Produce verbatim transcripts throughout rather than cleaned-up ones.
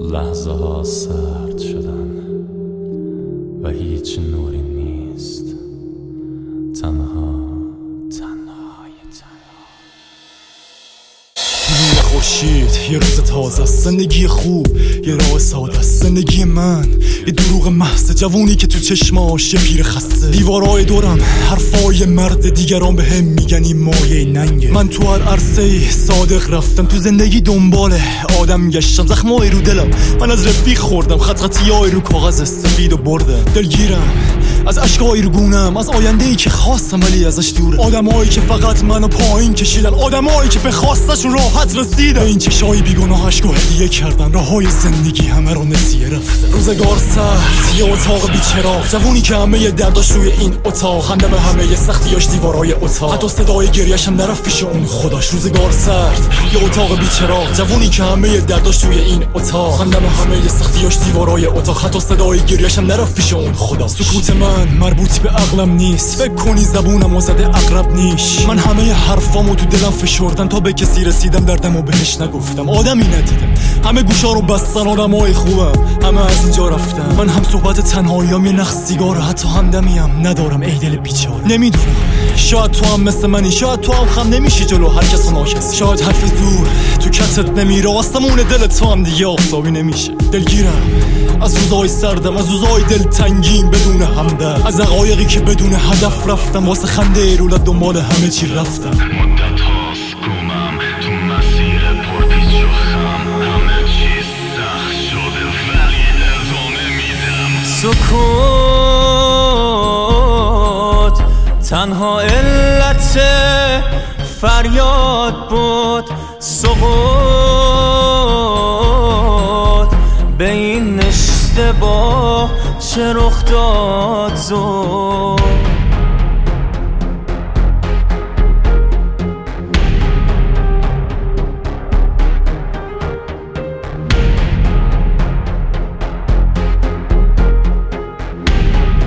لحظه ها سرد شدن و هیچ نوری نیست، تنها تنهای تنها. طلوع خورشید یه روز تازه است، زندگی خوب یه راه ساده است. زندگی من یه دروغ محض، جوونی که تو چشماش یه پیر خسته. دیوارای دورم حرفای مرد دیگران به هم میگن این مایه ننگه. من تو هر عرصه صادق رفتم، تو زندگی دنبال آدم گشتم. زخمای رو دلم من از رفیق خوردم، خط خطیای رو کاغذ سفید و بردم. دلگیرم از اشکای رو گونم، از آینده‌ای که خواستم ولی ازش دوره. آدمایی که فقط منو پایین کشیدن، آدمایی که به خواستشون راحت رسیدن. این چشای بیگناه اشکو هدیه کردن، راههای زندگی همه رو نسیه رفتن. روزگار سرد یه اتاق بی‌چراغ، جوونی که همه درداش روی این اتاق، خندم همه سختیاش دیوارای اتاق، حتی صدای گریه‌ش هم نرفت پیش اون خداش. روزگار سرد یه اتاق بی‌چراغ، جوونی که همه درداش روی این اتاق، خندم همه سختیاش دیوارای اتاق، حتی صدای گریه‌ش هم نرفت پیش اون خدا. سکوت من مربوط به عقلم نیست، فکر کنی زبونم و زده عقرب نیش. من همه حرفامو تو دلم فشردم، تا به کسی رسیدم دردمو بهش نگفتم. آدمی ندیدم، همه گوشا رو بستن، آدمای خوبم همه از اینجا رفتن. من هم صحبت تنهاییام یه نخ سیگار، حتی همدمیم ندارم ای دل بیچاره. نمیدونم شاید تو هم مثل منی، شاید تو هم خم نمیشی جلو هر کس و ناکسی. شاید حرف زور تو کتت نمیره، آسمون دل تو هم دیگه آفتابی نمیشه. دلگیرم از روزای سردم، از روزای دلتنگیم بدون همدم، از دقایقی که بدون هدف رفتم، واسه خنده رولت دنبال همه چی رفتم. مدت هاست گمم تو مسیر پرپیچ و خم، همه چیز سخت شده ولی ادامه میدم. سکوت تنها علت فریاد بود، سقوط به این اشتباه چه رخ داد زود.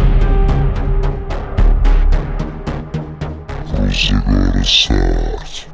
روزگار سرد